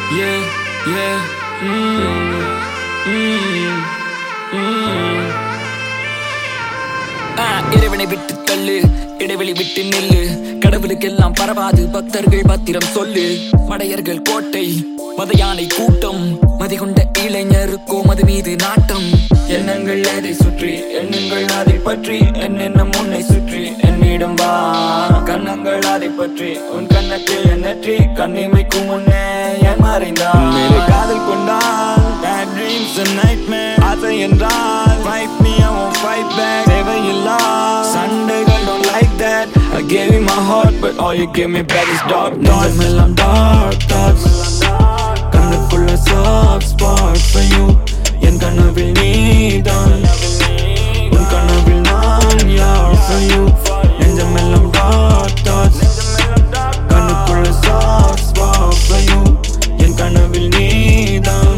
Yeah, yeah. இறைவனை விட்டு தள்ளு, இடைவெளி விட்டு நில்லு. கடவுளுக்கெல்லாம் பரவாது, பக்தர்கள் பத்திரம் சொல்லு. மடையர்கள் கோட்டை, மத யானை கூட்டம், மதிகொண்ட இளைஞருக்கோ மது மீது நாட்டம். எண்ணங்கள் அதை சுற்றி, எண்ணங்கள் அதை பற்றி, என்னென்னம் உன்னை சுற்றி என்னிடம் வா. கண்ணங்கள் அதை பற்றி, உன் கண்ணத்தில் எண்ணற்றி, கண்ணிமைக்கும் முன்னே என் மறைந்தான். மேலே காதல் கொண்டால் bad dreams and nightmare. ஆசை என்றால் fight me, I won't fight back. தேவையில்லா சண்டைகள், don't like that. I gave you my heart, but all you give me back is dark thoughts. Nenjamellam dark thoughts. கண்ணுக்குள்ள soft spot for you. என் கனவில் நீதான், உன் கனவில் நான் யார் for you. Nenjamellam dark thoughts. கண்ணுக்குள்ள soft spot for you. என் கனவில் நீதான்,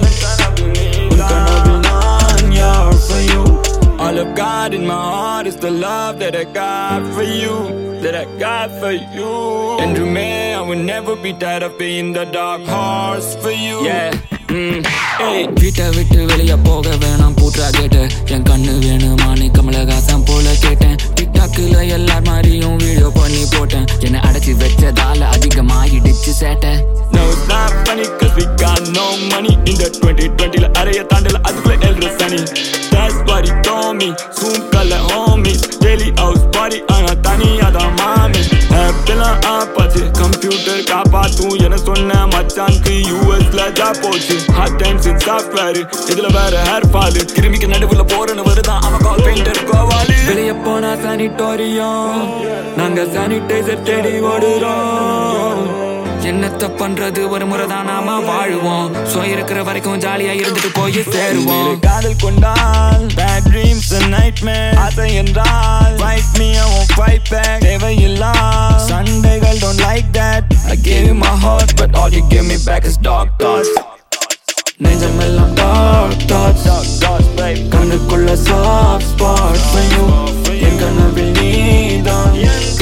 உன் கனவில் நான் யார் for you. All I've got in my heart is the love that I got for you, that I got for you. And I will never be tired of being the dark horse for you. Yeah. Hey. வீட்டை விட்டு வெளிய போக வேணாம் பூட்ரா கேட்டு. என் கண்ணு வேணுமானு கமலஹாசன் போல கேட்டேன். டிக்டாக்ல எல்லார் மாதிரியும் வீடியோ பண்ணி போட்டேன். என்னை அடைச்சி வச்சதால அதிகமாயிடுச்சு சேட்டை. No, it's not funny cause we got no money. In the 2020 அறைய தாண்டல அதுக்குள்ள எல்ற சனி. That's what he told me. Zoom கல்ல homies, daily house party ஆனா தனியாதான் மாமி. ஆப்லாம் ஆப்பாச்சு, கம்ப்யூட்டர் காப்பாத்தும் என சொன்ன மச்சான்க்கு யூஎஸ்ல ஜாப் போச்சு. ஹார்ட் டைம்ஸ் இன் சாஃப்ட்வேர், இதுல வேற ஹேர் ஃபால். கிருமிக்கு நடுவுல போறன்னு வருதான் அவன் கால் பெயிண்டர் கோவாலு. வெளிய போனா சானிட்டோரியம், நாங்க சானிடைசர் தேடி ஓடுறோம். என்னத்த பண்றது, ஒரு முறைதான் நாம வாழுவோம். சோ இருக்கிற வரைக்கும் ஜாலியா இருந்துட்டு போய் சேருவோம். காதல் கொண்டால் bad dreams and nightmare. ஆசை என்றால் fight me, I won't fight back. தேவையில்லா சண்டைகள், don't like that. I gave you my heart, but all you give me back is dark thoughts. Nenjamellam dark thoughts. கண்ணுக்குள்ள soft spot for you. என் கனவில் நீதான்,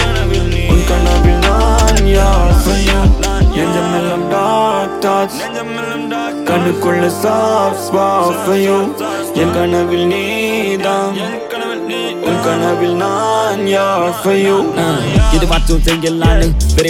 உன் கனவில் நான் யார் for you. Nenjamellam dark thoughts. கண்ணுக்குள்ள soft spot for you. என் கனவில் நீதான், உன் கனவில் நான் யார் for you. இது மட்டும் செய்யலான்னு